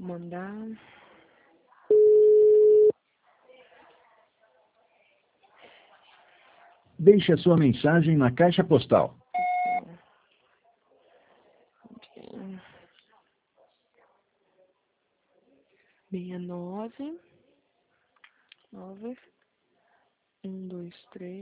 Mandar. Deixe a sua mensagem na caixa postal. 69 9 1 2 3